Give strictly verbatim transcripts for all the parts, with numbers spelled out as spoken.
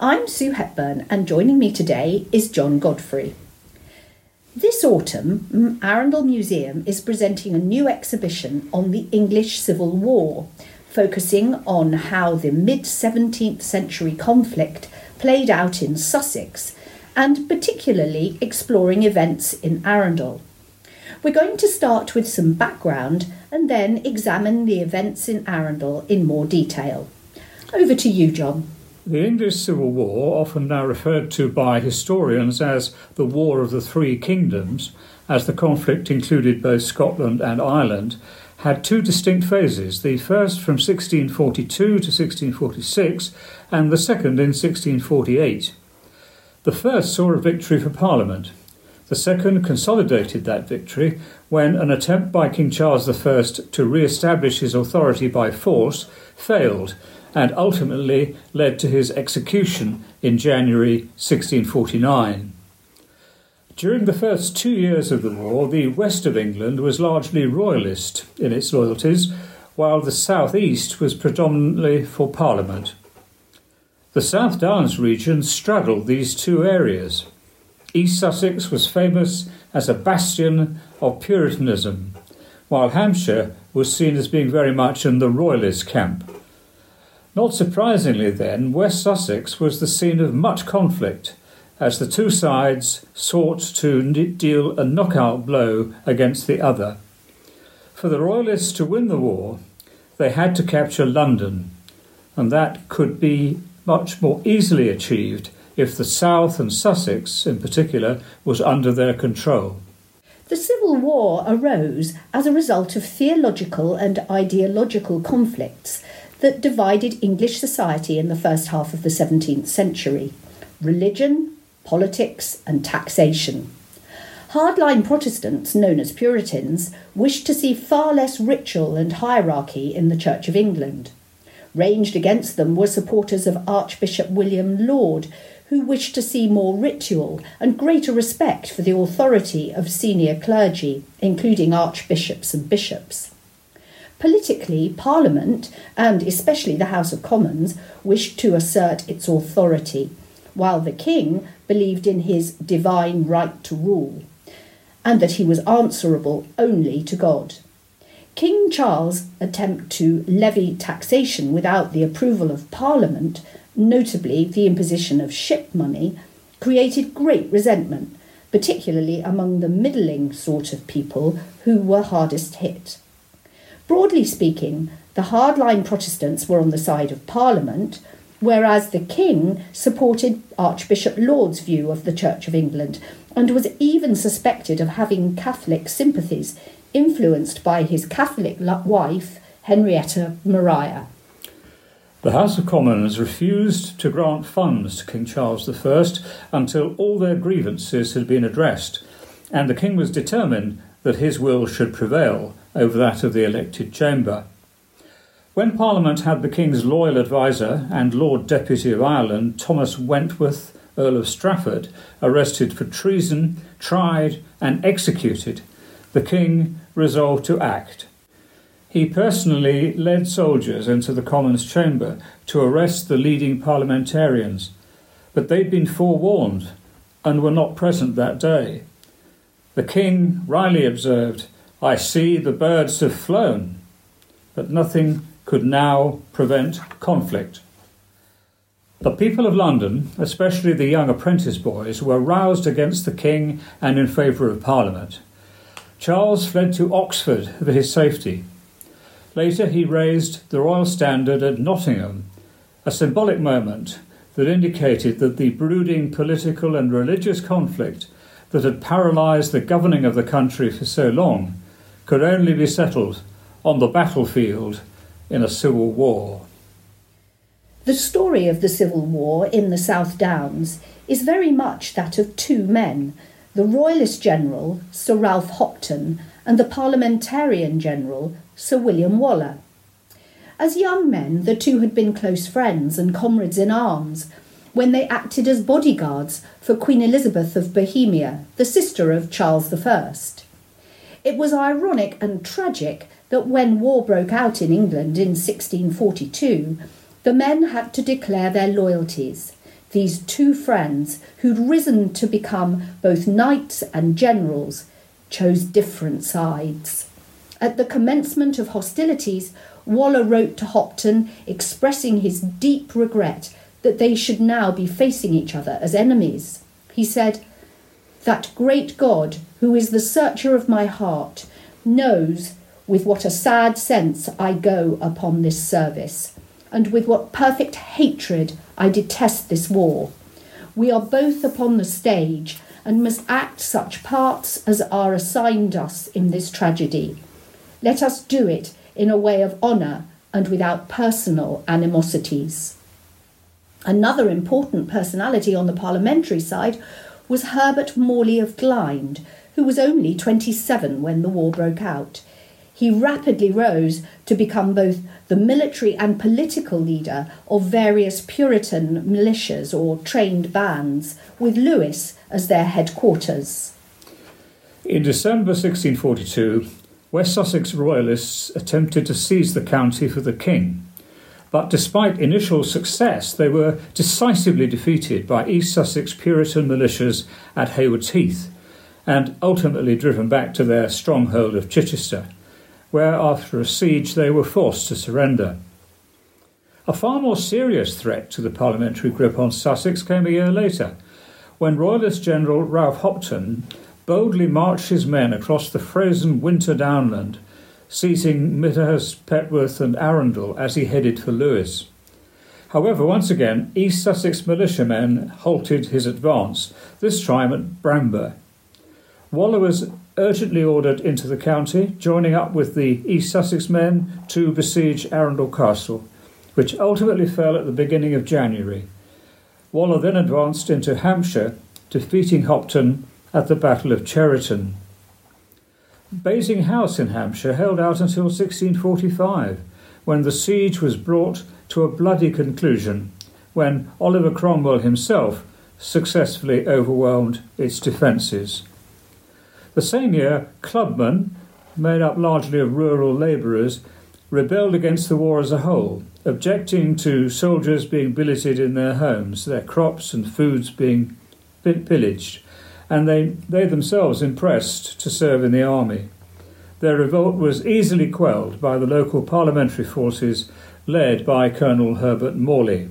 I'm Sue Hepburn, and joining me today is John Godfrey. This autumn, Arundel Museum is presenting a new exhibition on the English Civil War, focusing on how the mid-seventeenth century conflict played out in Sussex, and particularly exploring events in Arundel. We're going to start with some background and then examine the events in Arundel in more detail. Over to you, John. The English Civil War, often now referred to by historians as the War of the Three Kingdoms, as the conflict included both Scotland and Ireland, had two distinct phases, the first from sixteen forty-two to sixteen forty-six and the second in sixteen forty-eight. The first saw a victory for Parliament. The second consolidated that victory when an attempt by King Charles the First to re-establish his authority by force failed and ultimately led to his execution in January sixteen forty-nine. During the first two years of the war, the west of England was largely royalist in its loyalties, while the south east was predominantly for Parliament. The South Downs region straddled these two areas. East Sussex was famous as a bastion of Puritanism, while Hampshire was seen as being very much in the royalist camp. Not surprisingly then, West Sussex was the scene of much conflict, as the two sides sought to deal a knockout blow against the other. For the Royalists to win the war, they had to capture London, and that could be much more easily achieved if the South and Sussex, in particular, was under their control. The Civil War arose as a result of theological and ideological conflicts that divided English society in the first half of the seventeenth century: religion, politics and taxation. Hardline Protestants, known as Puritans, wished to see far less ritual and hierarchy in the Church of England. Ranged against them were supporters of Archbishop William Laud, who wished to see more ritual and greater respect for the authority of senior clergy, including archbishops and bishops. Politically, Parliament, and especially the House of Commons, wished to assert its authority, while the king believed in his divine right to rule, and that he was answerable only to God. King Charles' attempt to levy taxation without the approval of Parliament, notably the imposition of ship money, created great resentment, particularly among the middling sort of people who were hardest hit. Broadly speaking, the hardline Protestants were on the side of Parliament, whereas the king supported Archbishop Laud's view of the Church of England and was even suspected of having Catholic sympathies, influenced by his Catholic wife, Henrietta Maria. The House of Commons refused to grant funds to King Charles the First until all their grievances had been addressed, and the king was determined that his will should prevail over that of the elected chamber. When Parliament had the king's loyal adviser and Lord Deputy of Ireland, Thomas Wentworth, Earl of Strafford, arrested for treason, tried and executed, the king resolved to act. He personally led soldiers into the Commons chamber to arrest the leading parliamentarians, but they'd been forewarned and were not present that day. The king wryly observed, "I see the birds have flown," but nothing could now prevent conflict. The people of London, especially the young apprentice boys, were roused against the king and in favour of Parliament. Charles fled to Oxford for his safety. Later he raised the royal standard at Nottingham, a symbolic moment that indicated that the brooding political and religious conflict that had paralysed the governing of the country for so long could only be settled on the battlefield in a civil war. The story of the Civil War in the South Downs is very much that of two men, the Royalist general, Sir Ralph Hopton, and the Parliamentarian general, Sir William Waller. As young men, the two had been close friends and comrades in arms when they acted as bodyguards for Queen Elizabeth of Bohemia, the sister of Charles the First. It was ironic and tragic that when war broke out in England in sixteen forty-two, the men had to declare their loyalties, these two friends, who'd risen to become both knights and generals, chose different sides. At the commencement of hostilities, Waller wrote to Hopton expressing his deep regret that they should now be facing each other as enemies. He said, "That great God, who is the searcher of my heart, knows with what a sad sense I go upon this service, and with what perfect hatred I detest this war. We are both upon the stage, and must act such parts as are assigned us in this tragedy. Let us do it in a way of honour and without personal animosities." Another important personality on the parliamentary side was Herbert Morley of Glynde, who was only twenty-seven when the war broke out. He rapidly rose to become both the military and political leader of various Puritan militias or trained bands, with Lewis as their headquarters. In December sixteen forty-two, West Sussex royalists attempted to seize the county for the king, but despite initial success, they were decisively defeated by East Sussex Puritan militias at Haywards Heath, and ultimately driven back to their stronghold of Chichester, where after a siege they were forced to surrender. A far more serious threat to the parliamentary grip on Sussex came a year later, when Royalist General Ralph Hopton boldly marched his men across the frozen winter downland, seizing Midhurst, Petworth and Arundel as he headed for Lewes. However, once again, East Sussex militiamen halted his advance, this time at Bramber. Waller was urgently ordered into the county, joining up with the East Sussex men to besiege Arundel Castle, which ultimately fell at the beginning of January. Waller then advanced into Hampshire, defeating Hopton at the Battle of Cheriton. Basing House in Hampshire held out until sixteen forty-five, when the siege was brought to a bloody conclusion, when Oliver Cromwell himself successfully overwhelmed its defences. The same year, clubmen, made up largely of rural labourers, rebelled against the war as a whole, objecting to soldiers being billeted in their homes, their crops and foods being pillaged, and they, they themselves impressed to serve in the army. Their revolt was easily quelled by the local parliamentary forces led by Colonel Herbert Morley.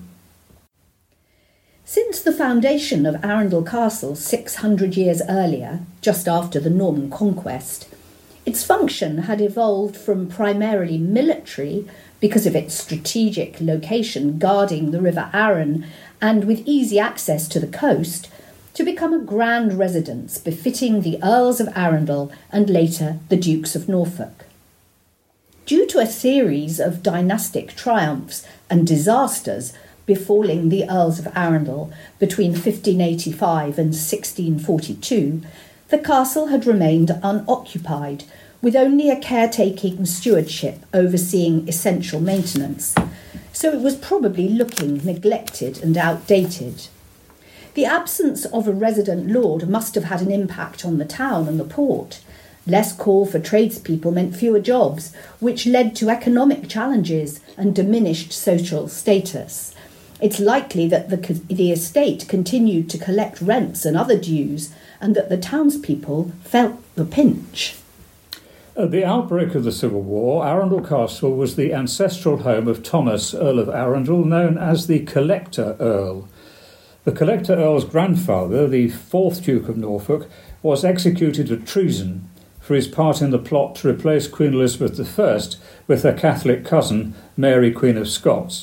Since the foundation of Arundel Castle six hundred years earlier, just after the Norman conquest, its function had evolved from primarily military, because of its strategic location guarding the River Arun and with easy access to the coast, to become a grand residence befitting the Earls of Arundel and later the Dukes of Norfolk. Due to a series of dynastic triumphs and disasters befalling the Earls of Arundel between fifteen eighty-five and sixteen forty-two, the castle had remained unoccupied, with only a caretaking stewardship overseeing essential maintenance, so it was probably looking neglected and outdated. The absence of a resident lord must have had an impact on the town and the port. Less call for tradespeople meant fewer jobs, which led to economic challenges and diminished social status. It's likely that the, the estate continued to collect rents and other dues, and that the townspeople felt the pinch. At the outbreak of the Civil War, Arundel Castle was the ancestral home of Thomas, Earl of Arundel, known as the Collector Earl. The Collector Earl's grandfather, the fourth Duke of Norfolk, was executed for treason for his part in the plot to replace Queen Elizabeth the First with her Catholic cousin, Mary, Queen of Scots.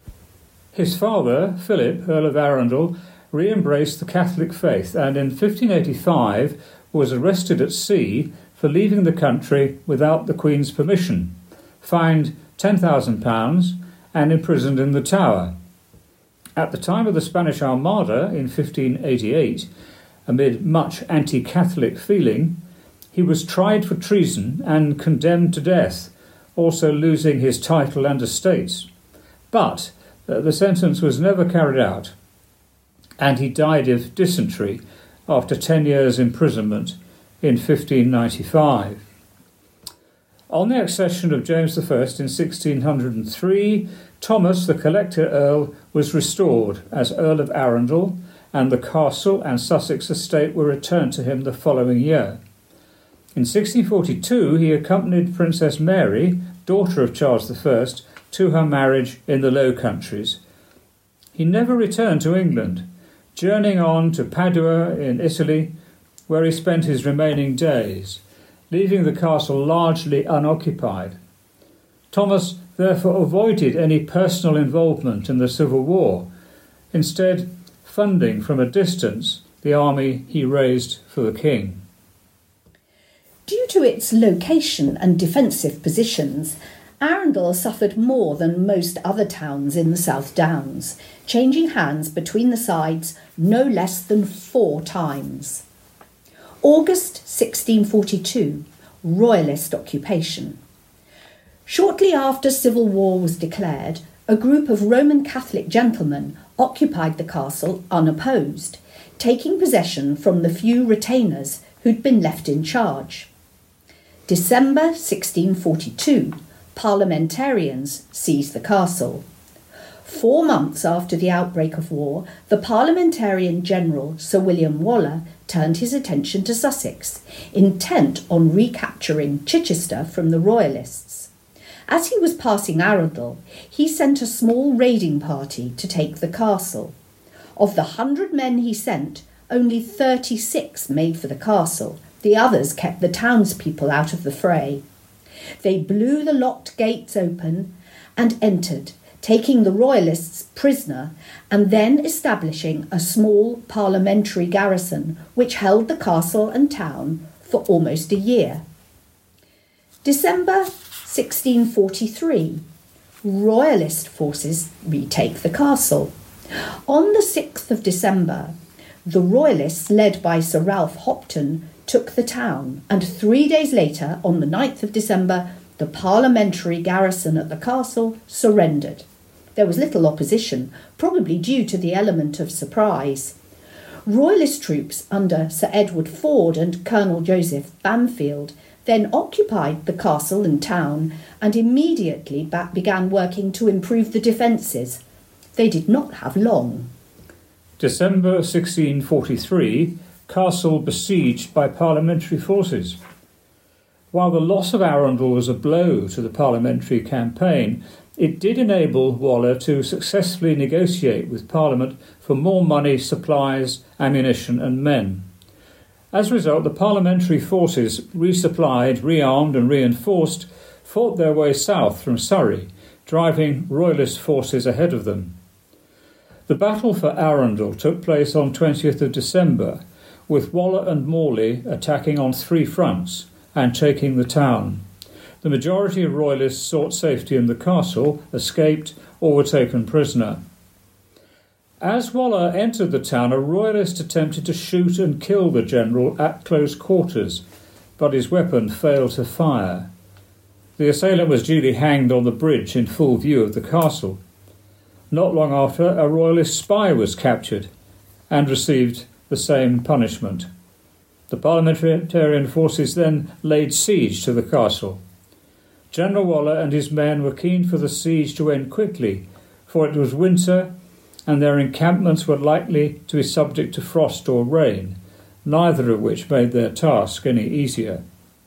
His father, Philip, Earl of Arundel, re-embraced the Catholic faith and in fifteen eighty-five was arrested at sea for leaving the country without the Queen's permission, fined ten thousand pounds and imprisoned in the Tower. At the time of the Spanish Armada in fifteen eighty-eight, amid much anti-Catholic feeling, he was tried for treason and condemned to death, also losing his title and estates. But uh, the sentence was never carried out, and he died of dysentery after ten years' imprisonment in fifteen ninety-five. On the accession of James the First in sixteen oh three, Thomas, the Collector Earl, was restored as Earl of Arundel, and the castle and Sussex estate were returned to him the following year. In sixteen forty-two, he accompanied Princess Mary, daughter of Charles the First, to her marriage in the Low Countries. He never returned to England, journeying on to Padua in Italy, where he spent his remaining days, leaving the castle largely unoccupied. Thomas therefore avoided any personal involvement in the Civil War, instead funding from a distance the army he raised for the king. Due to its location and defensive positions, Arundel suffered more than most other towns in the South Downs, changing hands between the sides no less than four times. August sixteen forty-two, Royalist occupation. Shortly after civil war was declared, a group of Roman Catholic gentlemen occupied the castle unopposed, taking possession from the few retainers who'd been left in charge. December sixteen forty-two, parliamentarians seized the castle. Four months after the outbreak of war, the Parliamentarian General Sir William Waller turned his attention to Sussex, intent on recapturing Chichester from the Royalists. As he was passing Arundel, he sent a small raiding party to take the castle. Of the hundred men he sent, only thirty-six made for the castle. The others kept the townspeople out of the fray. They blew the locked gates open and entered, taking the Royalists prisoner and then establishing a small parliamentary garrison which held the castle and town for almost a year. December sixteen forty-three, Royalist forces retake the castle. On the sixth of December, the Royalists, led by Sir Ralph Hopton, took the town, and three days later, on the ninth of December, the parliamentary garrison at the castle surrendered. There was little opposition, probably due to the element of surprise. Royalist troops under Sir Edward Ford and Colonel Joseph Bamfield then occupied the castle and town and immediately began working to improve the defences. They did not have long. December sixteen forty-three, castle besieged by parliamentary forces. While the loss of Arundel was a blow to the parliamentary campaign, it did enable Waller to successfully negotiate with Parliament for more money, supplies, ammunition and men. As a result, the parliamentary forces, resupplied, rearmed and reinforced, fought their way south from Surrey, driving Royalist forces ahead of them. The battle for Arundel took place on twentieth of December, with Waller and Morley attacking on three fronts and taking the town. The majority of Royalists sought safety in the castle, escaped, or were taken prisoner. As Waller entered the town, a Royalist attempted to shoot and kill the general at close quarters, but his weapon failed to fire. The assailant was duly hanged on the bridge in full view of the castle. Not long after, a Royalist spy was captured and received the same punishment. The parliamentarian forces then laid siege to the castle. General Waller and his men were keen for the siege to end quickly, for it was winter and their encampments were likely to be subject to frost or rain, neither of which made their task any easier.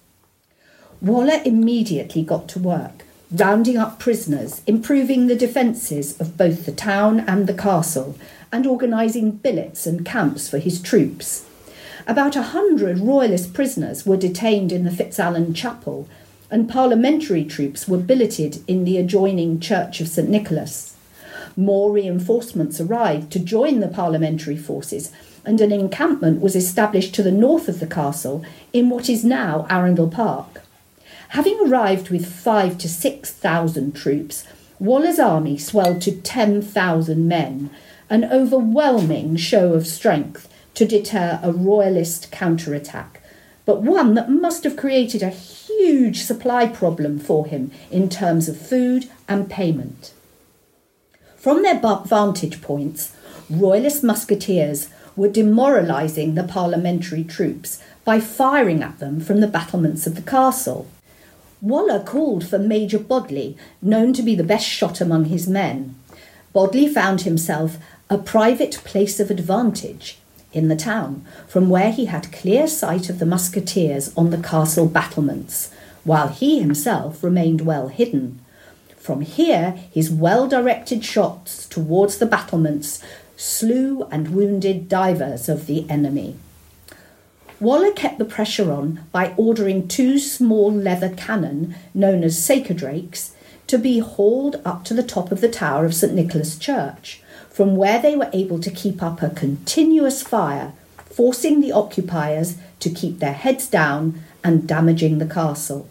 Waller immediately got to work, rounding up prisoners, improving the defences of both the town and the castle, and organising billets and camps for his troops. About a hundred Royalist prisoners were detained in the Fitzalan Chapel, and parliamentary troops were billeted in the adjoining Church of St Nicholas. More reinforcements arrived to join the parliamentary forces, and an encampment was established to the north of the castle in what is now Arundel Park. Having arrived with five to six thousand troops, Waller's army swelled to ten thousand men, an overwhelming show of strength to deter a Royalist counterattack, but one that must have created a huge supply problem for him in terms of food and payment. From their vantage points, Royalist musketeers were demoralising the parliamentary troops by firing at them from the battlements of the castle. Waller called for Major Bodley, known to be the best shot among his men. Bodley found himself a private place of advantage in the town, from where he had clear sight of the musketeers on the castle battlements, while he himself remained well hidden. From here, his well-directed shots towards the battlements slew and wounded divers of the enemy. Waller kept the pressure on by ordering two small leather cannon, known as Saker Drakes, to be hauled up to the top of the tower of St Nicholas Church, from where they were able to keep up a continuous fire, forcing the occupiers to keep their heads down and damaging the castle.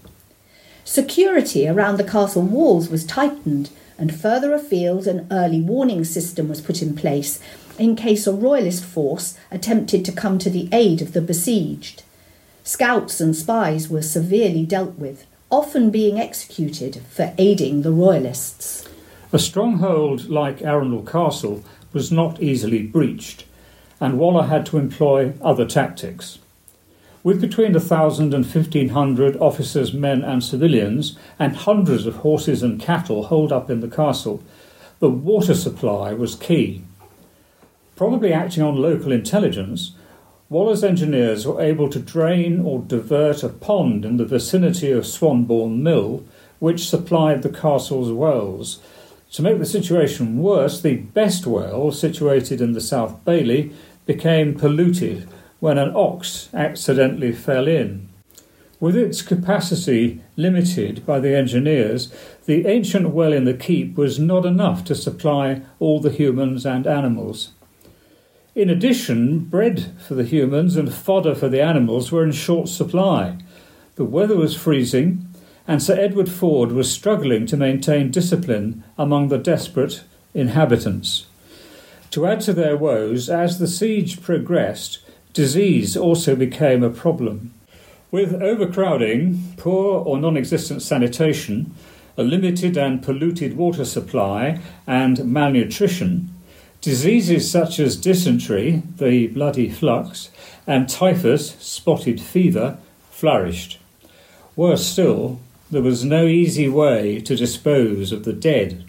Security around the castle walls was tightened, and further afield an early warning system was put in place in case a royalist force attempted to come to the aid of the besieged. Scouts and spies were severely dealt with, often being executed for aiding the royalists. A stronghold like Arundel Castle was not easily breached, and Waller had to employ other tactics. With between one thousand and fifteen hundred officers, men and civilians, and hundreds of horses and cattle holed up in the castle, the water supply was key. Probably acting on local intelligence, Waller's engineers were able to drain or divert a pond in the vicinity of Swanbourne Mill, which supplied the castle's wells. To make the situation worse, the best well, situated in the South Bailey, became polluted when an ox accidentally fell in. With its capacity limited by the engineers, the ancient well in the keep was not enough to supply all the humans and animals. In addition, bread for the humans and fodder for the animals were in short supply. The weather was freezing, and Sir Edward Ford was struggling to maintain discipline among the desperate inhabitants. To add to their woes, as the siege progressed, disease also became a problem. With overcrowding, poor or non-existent sanitation, a limited and polluted water supply, and malnutrition, diseases such as dysentery, the bloody flux, and typhus, spotted fever, flourished. Worse still, there was no easy way to dispose of the dead.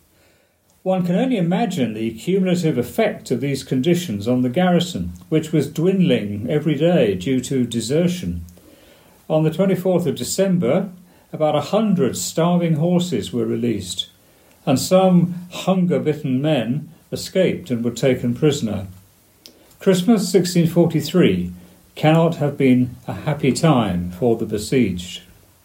One can only imagine the cumulative effect of these conditions on the garrison, which was dwindling every day due to desertion. On the twenty-fourth of December, about a hundred starving horses were released, and some hunger-bitten men escaped and were taken prisoner. Christmas sixteen forty-three cannot have been a happy time for the besieged.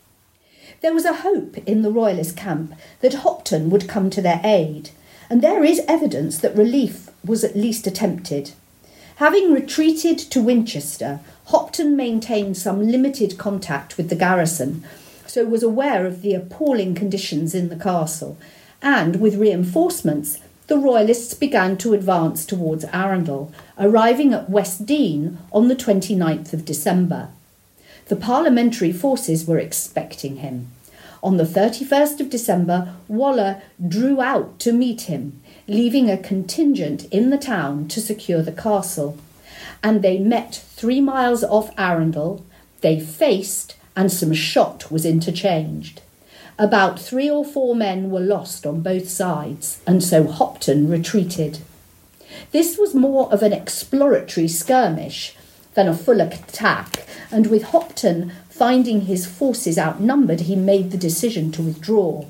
There was a hope in the royalist camp that Hopton would come to their aid, and there is evidence that relief was at least attempted. Having retreated to Winchester, Hopton maintained some limited contact with the garrison, so was aware of the appalling conditions in the castle, and with reinforcements, the royalists began to advance towards Arundel, arriving at West Dean on the twenty-ninth of December. The parliamentary forces were expecting him. On the thirty-first of December, Waller drew out to meet him, leaving a contingent in the town to secure the castle. And they met three miles off Arundel, they faced, and some shot was interchanged. About three or four men were lost on both sides, and so Hopton retreated. This was more of an exploratory skirmish than a full attack, and with Hopton finding his forces outnumbered, he made the decision to withdraw.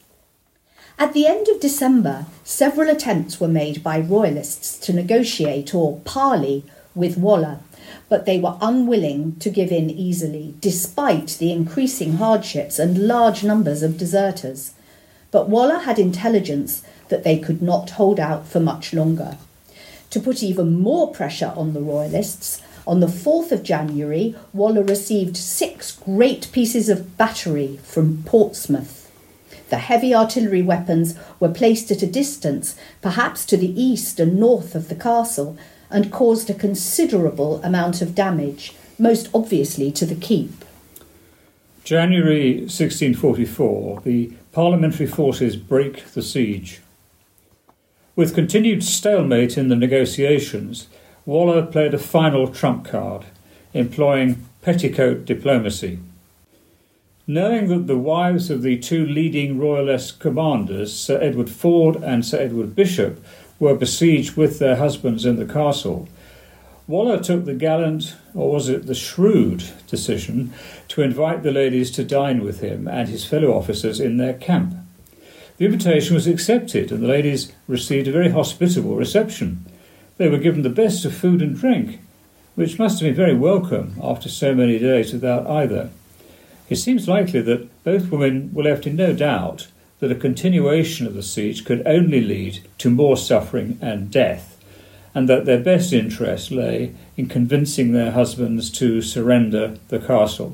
At the end of December, several attempts were made by royalists to negotiate or parley with Waller, but they were unwilling to give in easily, despite the increasing hardships and large numbers of deserters. But Waller had intelligence that they could not hold out for much longer. To put even more pressure on the royalists, on the fourth of January, Waller received six great pieces of battery from Portsmouth. The heavy artillery weapons were placed at a distance, perhaps to the east and north of the castle, and caused a considerable amount of damage, most obviously to the keep. January sixteen forty-four, the parliamentary forces break the siege. With continued stalemate in the negotiations, Waller played a final trump card, employing petticoat diplomacy. Knowing that the wives of the two leading royalist commanders, Sir Edward Ford and Sir Edward Bishop, were besieged with their husbands in the castle, Waller took the gallant, or was it the shrewd, decision to invite the ladies to dine with him and his fellow officers in their camp. The invitation was accepted, and the ladies received a very hospitable reception. They were given the best of food and drink, which must have been very welcome after so many days without either. It seems likely that both women were left in no doubt that a continuation of the siege could only lead to more suffering and death, and that their best interest lay in convincing their husbands to surrender the castle.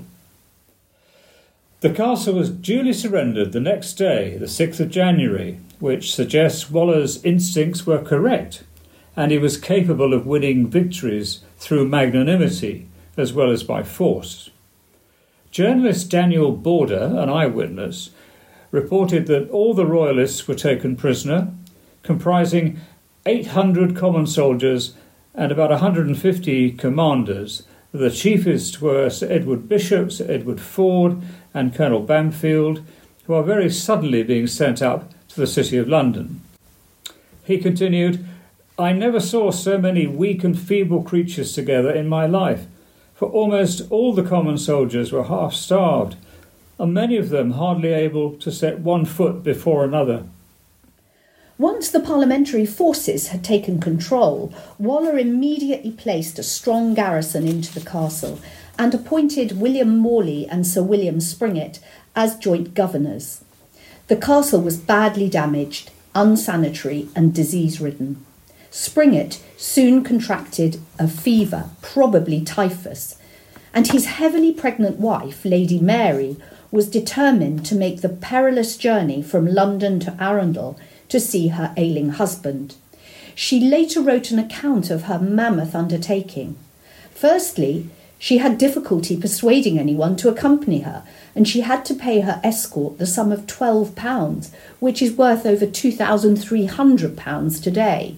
The castle was duly surrendered the next day, the sixth of January, which suggests Waller's instincts were correct, and he was capable of winning victories through magnanimity as well as by force. Journalist Daniel Border, an eyewitness, reported that all the royalists were taken prisoner, comprising eight hundred common soldiers and about one hundred fifty commanders. The chiefest were Sir Edward Bishop, Sir Edward Ford and Colonel Bamfield, who are very suddenly being sent up to the City of London. He continued, "I never saw so many weak and feeble creatures together in my life, for almost all the common soldiers were half-starved, and many of them hardly able to set one foot before another." Once the parliamentary forces had taken control, Waller immediately placed a strong garrison into the castle and appointed William Morley and Sir William Springett as joint governors. The castle was badly damaged, unsanitary and disease-ridden. Springett soon contracted a fever, probably typhus, and his heavily pregnant wife, Lady Mary, was determined to make the perilous journey from London to Arundel to see her ailing husband. She later wrote an account of her mammoth undertaking. Firstly, she had difficulty persuading anyone to accompany her, and she had to pay her escort the sum of twelve pounds, which is worth over two thousand three hundred pounds today.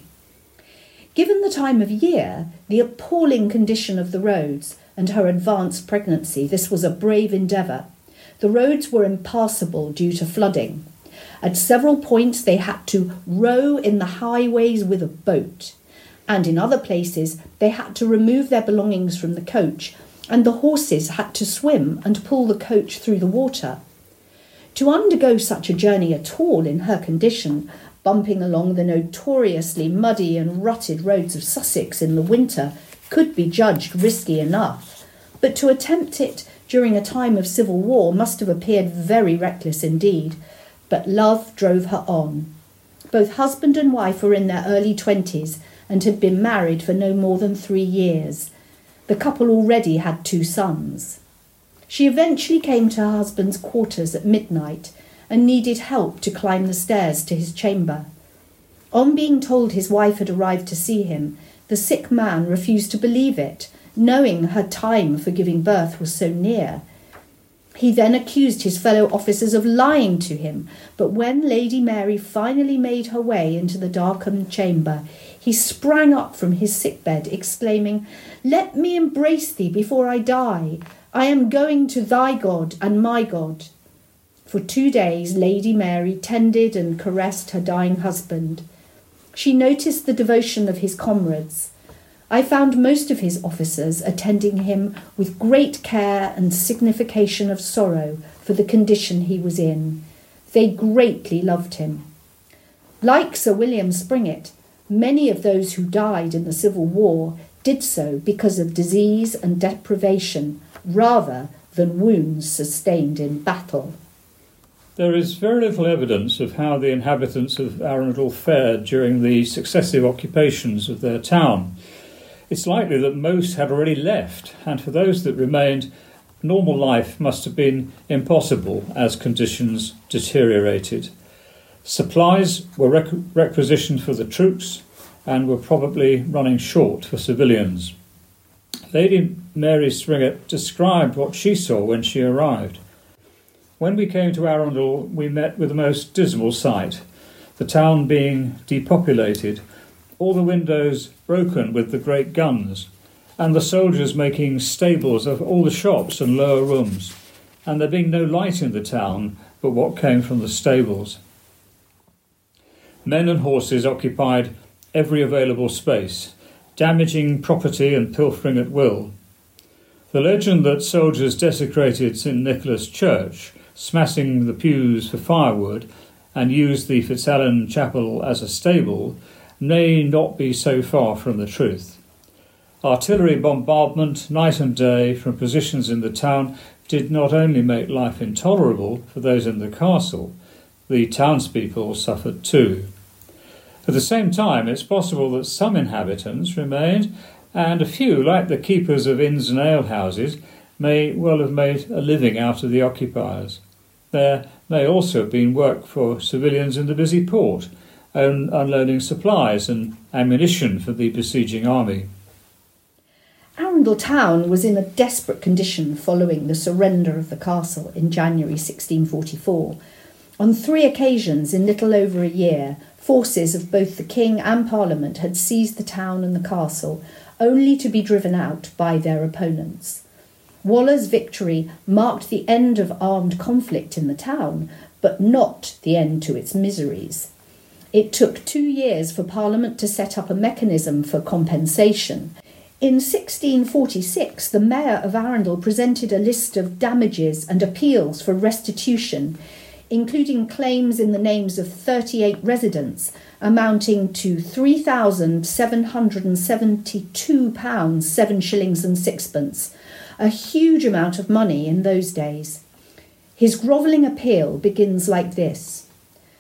Given the time of year, the appalling condition of the roads, and her advanced pregnancy, this was a brave endeavour. The roads were impassable due to flooding. At several points they had to row in the highways with a boat, and in other places they had to remove their belongings from the coach, and the horses had to swim and pull the coach through the water. To undergo such a journey at all in her condition, bumping along the notoriously muddy and rutted roads of Sussex in the winter, could be judged risky enough, but to attempt it during a time of civil war must have appeared very reckless indeed. But love drove her on. Both husband and wife were in their early twenties and had been married for no more than three years. The couple already had two sons. She eventually came to her husband's quarters at midnight and needed help to climb the stairs to his chamber. On being told his wife had arrived to see him, the sick man refused to believe it, knowing her time for giving birth was so near. He then accused his fellow officers of lying to him, but when Lady Mary finally made her way into the darkened chamber, he sprang up from his sickbed, exclaiming, "Let me embrace thee before I die. I am going to thy God and my God." For two days Lady Mary tended and caressed her dying husband. She noticed the devotion of his comrades. I found most of his officers attending him with great care and signification of sorrow for the condition he was in. They greatly loved him. Like Sir William Springett, many of those who died in the Civil War did so because of disease and deprivation rather than wounds sustained in battle. There is very little evidence of how the inhabitants of Arundel fared during the successive occupations of their town. It's likely that most had already left, and for those that remained, normal life must have been impossible as conditions deteriorated. Supplies were requ- requisitioned for the troops and were probably running short for civilians. Lady Mary Springett described what she saw when she arrived. "When we came to Arundel, we met with the most dismal sight, the town being depopulated, all the windows broken with the great guns, and the soldiers making stables of all the shops and lower rooms, and there being no light in the town but what came from the stables. Men and horses occupied every available space, damaging property and pilfering at will. The legend that soldiers desecrated Saint Nicholas Church, smashing the pews for firewood, and used the Fitzalan Chapel as a stable, may not be so far from the truth. Artillery bombardment night and day from positions in the town did not only make life intolerable for those in the castle, the townspeople suffered too. At the same time, it's possible that some inhabitants remained, and a few, like the keepers of inns and alehouses, may well have made a living out of the occupiers. There may also have been work for civilians in the busy port, un- unloading supplies and ammunition for the besieging army. Arundel town was in a desperate condition following the surrender of the castle in January sixteen forty-four. On three occasions in little over a year, forces of both the King and Parliament had seized the town and the castle, only to be driven out by their opponents. Waller's victory marked the end of armed conflict in the town, but not the end to its miseries. It took two years for Parliament to set up a mechanism for compensation. In sixteen forty-six, the Mayor of Arundel presented a list of damages and appeals for restitution, including claims in the names of thirty-eight residents, amounting to three thousand seven hundred seventy-two pounds seven shillings and sixpence, a huge amount of money in those days. His grovelling appeal begins like this: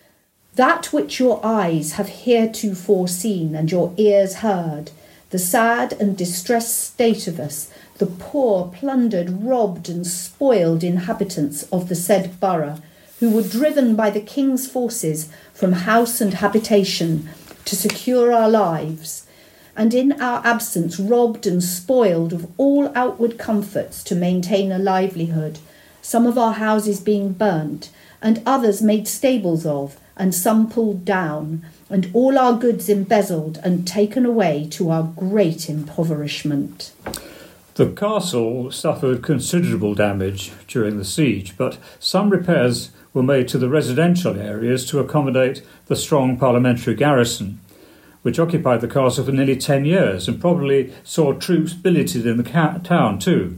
"That which your eyes have heretofore seen and your ears heard, the sad and distressed state of us, the poor, plundered, robbed and spoiled inhabitants of the said borough, who were driven by the King's forces from house and habitation to secure our lives, and in our absence robbed and spoiled of all outward comforts to maintain a livelihood, some of our houses being burnt, and others made stables of, and some pulled down, and all our goods embezzled and taken away to our great impoverishment." The castle suffered considerable damage during the siege, but some repairs were made to the residential areas to accommodate the strong parliamentary garrison, which occupied the castle for nearly ten years and probably saw troops billeted in the ca- town too.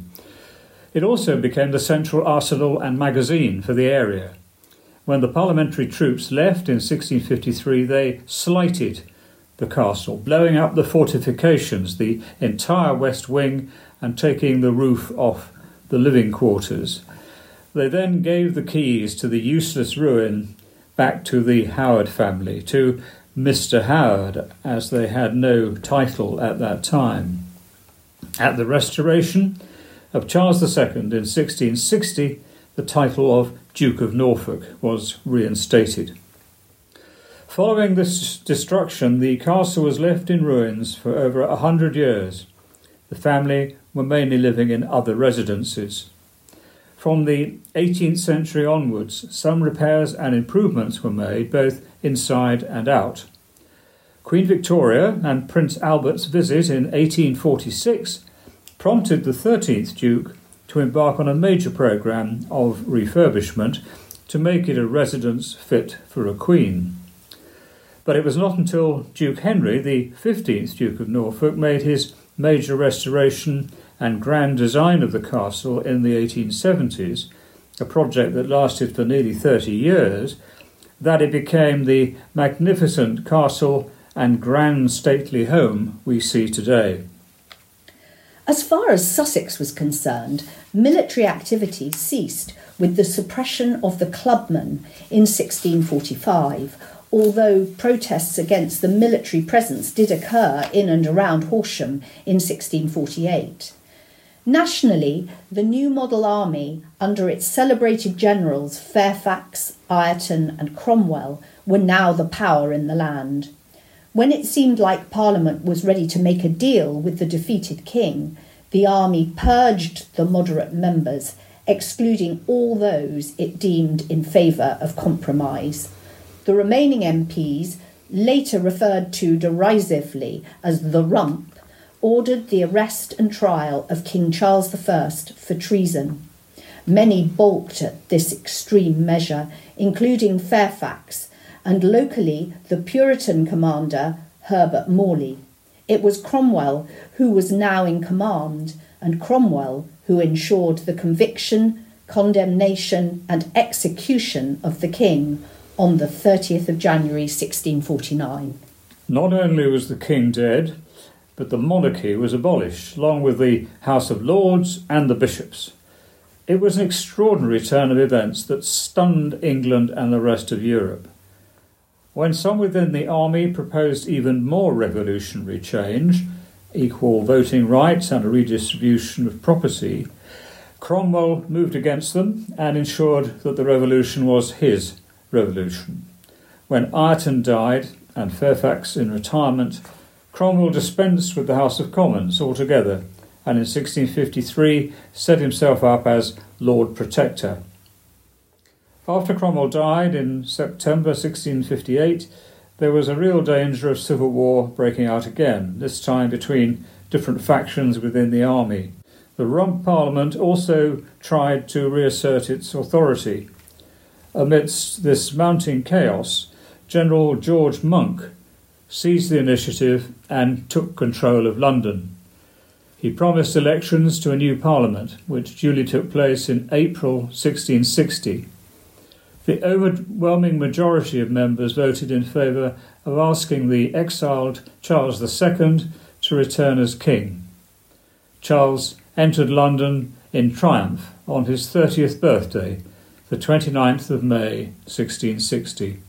It also became the central arsenal and magazine for the area. When the parliamentary troops left in sixteen fifty-three, they slighted the castle, blowing up the fortifications, the entire west wing, and taking the roof off the living quarters. They then gave the keys to the useless ruin back to the Howard family, to Mister Howard, as they had no title at that time. At the restoration of Charles the Second in sixteen sixty, the title of Duke of Norfolk was reinstated. Following this destruction, the castle was left in ruins for over a hundred years. The family were mainly living in other residences. From the eighteenth century onwards, some repairs and improvements were made, both inside and out. Queen Victoria and Prince Albert's visit in eighteen forty-six prompted the thirteenth Duke to embark on a major programme of refurbishment to make it a residence fit for a queen. But it was not until Duke Henry, the fifteenth Duke of Norfolk, made his major restoration and grand design of the castle in the eighteen seventies, a project that lasted for nearly thirty years, that it became the magnificent castle and grand stately home we see today. As far as Sussex was concerned, military activity ceased with the suppression of the clubmen in sixteen forty-five, although protests against the military presence did occur in and around Horsham in sixteen forty-eight. Nationally, the new model army, under its celebrated generals Fairfax, Ireton and Cromwell, were now the power in the land. When it seemed like Parliament was ready to make a deal with the defeated king, the army purged the moderate members, excluding all those it deemed in favour of compromise. The remaining M Ps, later referred to derisively as the Rump, ordered the arrest and trial of King Charles the First for treason. Many balked at this extreme measure, including Fairfax, and locally the Puritan commander Herbert Morley. It was Cromwell who was now in command, and Cromwell who ensured the conviction, condemnation and execution of the king on the thirtieth of January sixteen forty-nine. Not only was the king dead, but the monarchy was abolished, along with the House of Lords and the bishops. It was an extraordinary turn of events that stunned England and the rest of Europe. When some within the army proposed even more revolutionary change, equal voting rights and a redistribution of property, Cromwell moved against them and ensured that the revolution was his revolution. When Ireton died and Fairfax in retirement, Cromwell dispensed with the House of Commons altogether, and in sixteen fifty-three set himself up as Lord Protector. After Cromwell died in September sixteen fifty-eight, there was a real danger of civil war breaking out again, this time between different factions within the army. The Rump Parliament also tried to reassert its authority. Amidst this mounting chaos, General George Monk seized the initiative and took control of London. He promised elections to a new parliament, which duly took place in April sixteen sixty. The overwhelming majority of members voted in favour of asking the exiled Charles the Second to return as king. Charles entered London in triumph on his thirtieth birthday, the twenty-ninth of May, sixteen sixty.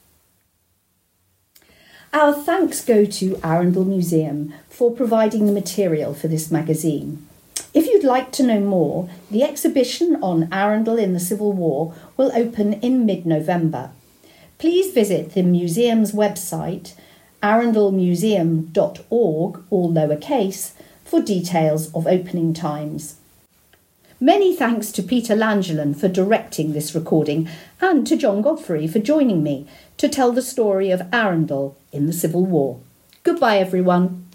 Our thanks go to Arundel Museum for providing the material for this magazine. If you'd like to know more, the exhibition on Arundel in the Civil War will open in mid-November. Please visit the museum's website, arundel museum dot org, all lowercase, for details of opening times. Many thanks to Peter Langeland for directing this recording and to John Godfrey for joining me to tell the story of Arundel in the Civil War. Goodbye, everyone.